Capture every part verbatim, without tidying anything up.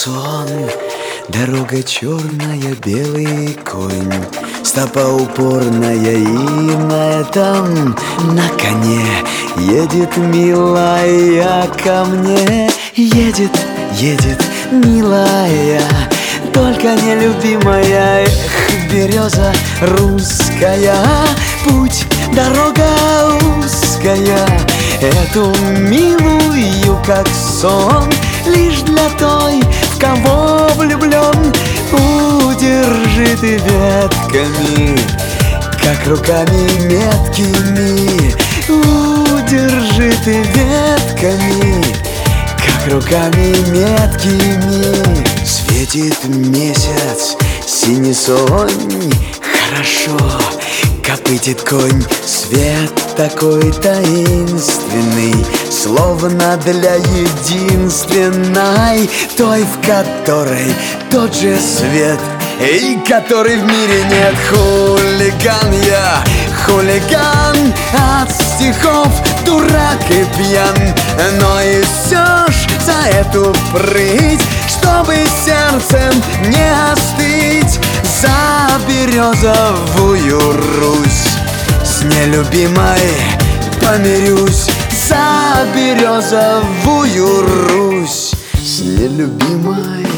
сон. Дорога черная, белый конь, стопа упорная, и на этом, на коне едет милая ко мне. Едет, едет милая, только нелюбимая. Эх, береза русская, путь, дорога узкая. Эту милую, как сон, лишь для той, в кого влюблен. Удержи ты ветками, как руками меткими. Удержи ты ветками, как руками меткими. Светит месяц, синий сонь, хорошо копытит конь. Свет такой таинственный, словно для единственной, той, в которой тот же свет, и который в мире нет. Хулиган я, хулиган, от стихов дурак и пьян, но и все ж за эту прыть, чтобы сердцем не остыть, за березовую Русь с нелюбимой помирюсь. За березовую Русь с нелюбимой.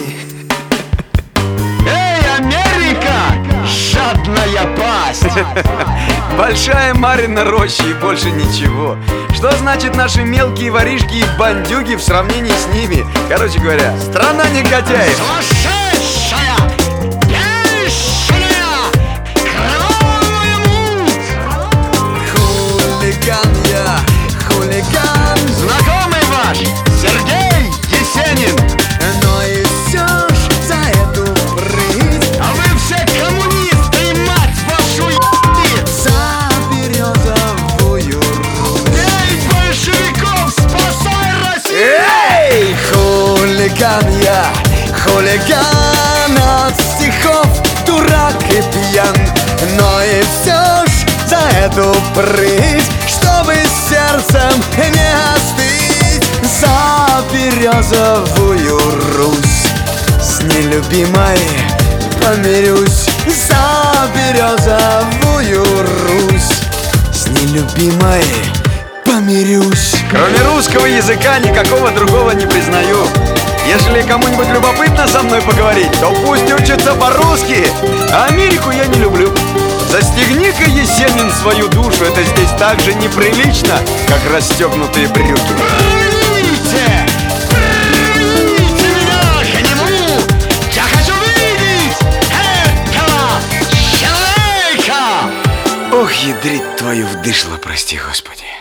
Эй, Америка! Жадная пасть! Большая Марьина роща и больше ничего. Что значит наши мелкие воришки и бандюги в сравнении с ними? Короче говоря, страна негодяев. Сумасшедшая! Бешеная! Кровавая муть! Хулиган я, хулиган, Знакомый ваш Сергей Есенин! но и все ж за эту прыть, А вы все коммунисты, и мать вашу ебни! за березовую Русь. Эй, большевиков, спасай Россию! Эй, хулиган я, хулиган, от стихов дурак и пьян, но и все ж за эту прыть, чтобы сердцем не остыть, за березовую Русь с нелюбимой помирюсь. За березовую Русь с нелюбимой помирюсь. Кроме русского языка никакого другого не признаю. Если кому-нибудь любопытно со мной поговорить, то пусть учится по-русски. А Америку я не люблю. Застегни-ка, Есенин, свою душу. Это здесь так же неприлично, как расстегнутые брюки. Верните! Верните меня к нему! Я хочу видеть этого человека! Ох, ядрить твою вдышло, прости, Господи.